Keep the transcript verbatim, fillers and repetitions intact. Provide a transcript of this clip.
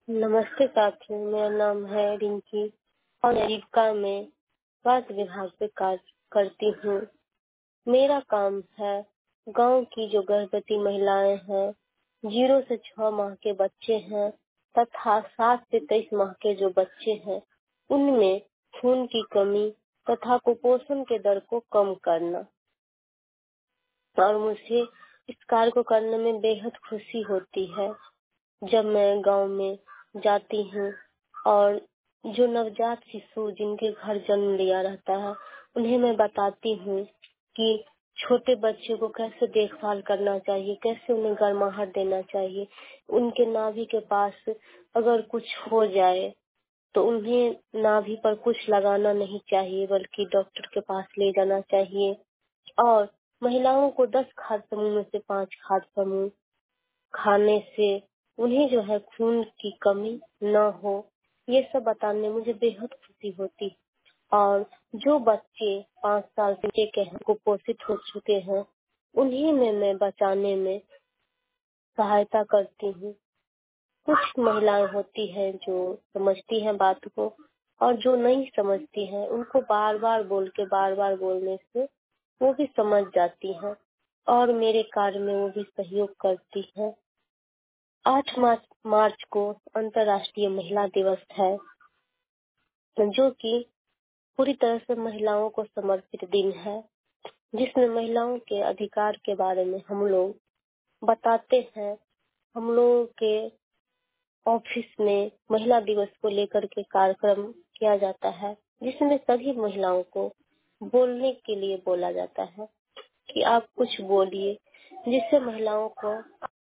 नमस्ते साथियों, मेरा नाम है रिंकी और मैं जीविका में स्वास्थ्य विभाग में कार्य करती हूँ। मेरा काम है गांव की जो गर्भवती महिलाएं हैं, जीरो से छह माह के बच्चे हैं तथा सात से तेईस माह के जो बच्चे हैं, उनमें खून की कमी तथा कुपोषण के दर को कम करना। और मुझे इस कार्य को करने में बेहद खुशी होती है जब मैं गांव में जाती हूँ और जो नवजात शिशु जिनके घर जन्म लिया रहता है, उन्हें मैं बताती हूँ कि छोटे बच्चे को कैसे देखभाल करना चाहिए, कैसे उन्हें गर्माहट देना चाहिए। उनके नाभि के पास अगर कुछ हो जाए तो उन्हें नाभि पर कुछ लगाना नहीं चाहिए, बल्कि डॉक्टर के पास ले जाना चाहिए। और महिलाओं को दस खाद्य समूह में से पांच खाद्य समूह खाने से उन्हें जो है खून की कमी न हो, ये सब बताने में मुझे बेहद खुशी होती है। और जो बच्चे पाँच साल से के हैं, कुपोषित हो चुके हैं, उन्हें में मैं बचाने में सहायता करती हूँ। कुछ महिलाएं होती हैं जो समझती हैं बात को, और जो नहीं समझती हैं उनको बार बार बोल के बार बार बोलने से वो भी समझ जाती हैं और मेरे कार्य में वो भी सहयोग करती हैं। आठ मार्च मार्च को अंतर्राष्ट्रीय महिला दिवस है, जो कि पूरी तरह से महिलाओं को समर्पित दिन है, जिसमें महिलाओं के अधिकार के बारे में हम लोग बताते हैं। हम लोगों के ऑफिस में महिला दिवस को लेकर के कार्यक्रम किया जाता है, जिसमें सभी महिलाओं को बोलने के लिए बोला जाता है कि आप कुछ बोलिए, जिससे महिलाओं को